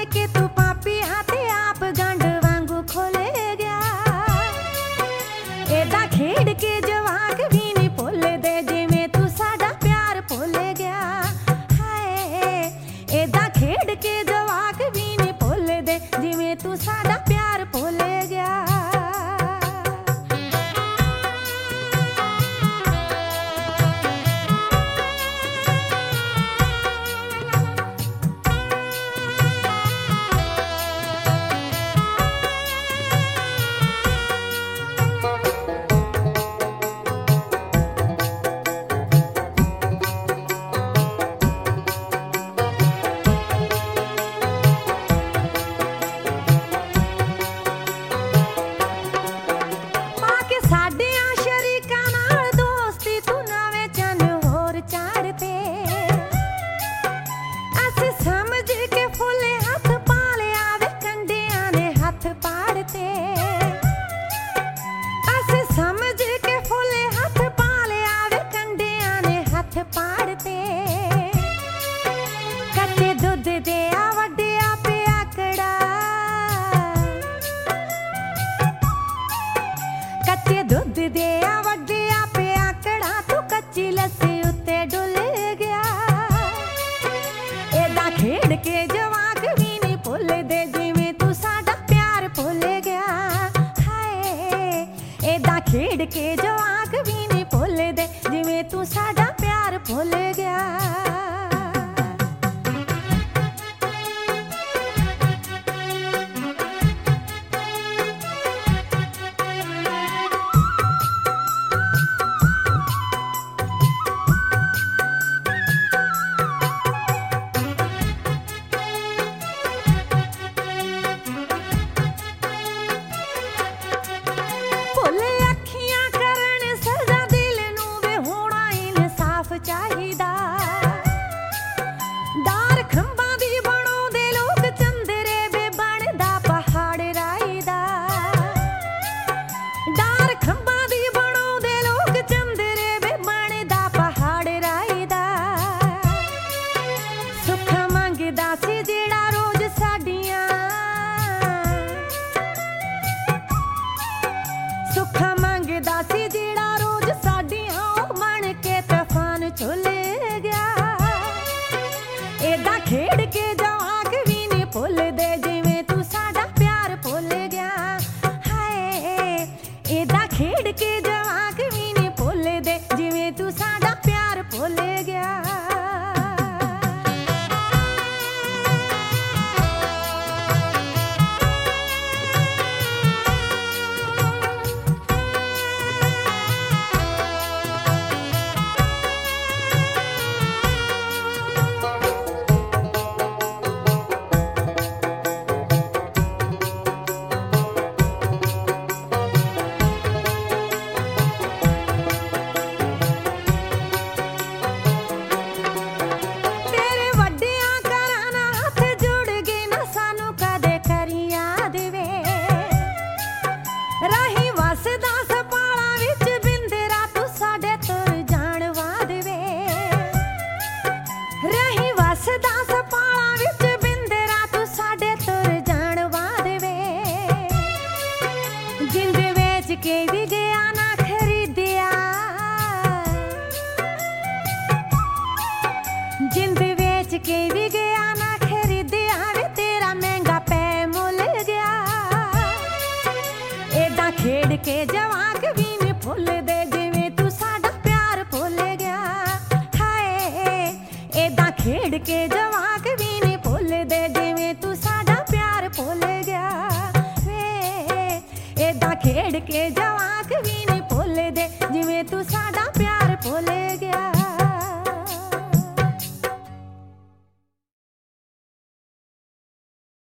बन के तू पापी हाथे आप गंढ वांगू खोले गया। एदा खेड के जवाक भी नहीं भुल दे जिवें तू साडा प्यार भुल गया। हाय एदा खेड के जवाक भी नहीं भुल दे जिवें तू साडा प्यार भुल गया। कच्चे दुध दिया वड्डिया पे आकड़ा, कच्चे दुध दिया वड्डिया पे आकड़ा, तू कच्ची लस्सी उत्ते डुल गया। एदा खेड के जवाक भी नहीं भुल दे जिवें तू साडा प्यार भुल गया। हाय एदा खेड के जवाक भी नहीं भुल दे जिवें तू साडा प्यार भुल गया। खेड के जवाक भी नहीं भुल दे जिवें तू साडा प्यार भुल गया। हाय एदा खेड के जवाक भी नहीं भुल दे जिवें तू साडा प्यार भुल गया। के भी गया ना खरीदिया, जिंद बेच के भी गया ना खरीदिया, वे तेरा महंगा पै मुल गया। एदा खेड के जवाक भी नहीं भुल दे जिवें तू साडा प्यार भुल गया। हाय एदा खेड के जवाक भी नहीं भुल दे जिवें तू साडा प्यार भुल गया। एदा खेड के जवाक भी नहीं भुल दे जिवें तू साडा प्यार भुल गया।